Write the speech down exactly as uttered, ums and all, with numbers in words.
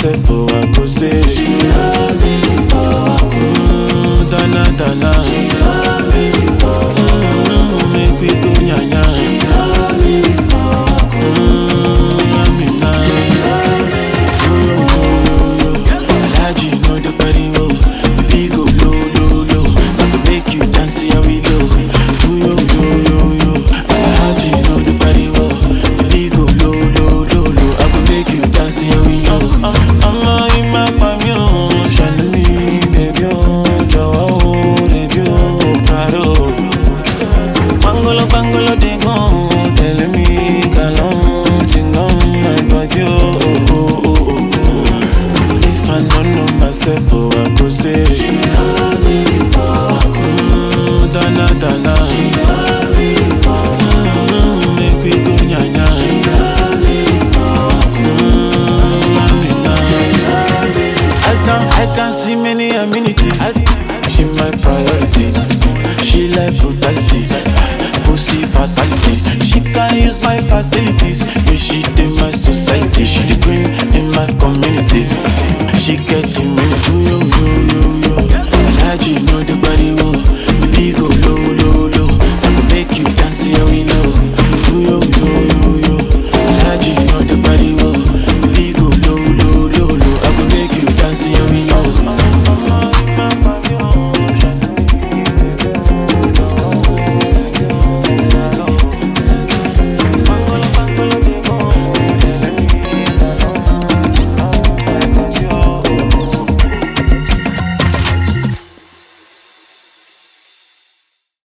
myself, oh, I go say. She love me for a mm, Dana, Dana. She love me for a mm, Make we go nyanya. She love me for a mm, Amina. She love me Yo, yo, yo, yo, yo. Alaji, know the body, oh. Baby, go low, low, low. I can make you dance, here we go. Yo, yo, yo, yo, yo. Alaji, know the body, oh. Baby, go low, low, low, low. I can make you dance, here we go. I'm a in my pavilion. Shine me, baby, oh. Jawa, oh, radio, caro. Bangolo, bangolo, they go. Tell me, galon, sing on my body, oh, oh, oh, oh, oh. If I don't know myself, oh, I go say. She love me for a mm, Dana, Dana. She love me for a mm, Make we go nyanya. She love me for a mm, Amina. love me I can, I can see many amenities. She my priority. She like brutality, pussy fatality. She can use my facilities, but she in my society. She the queen in my community. She get in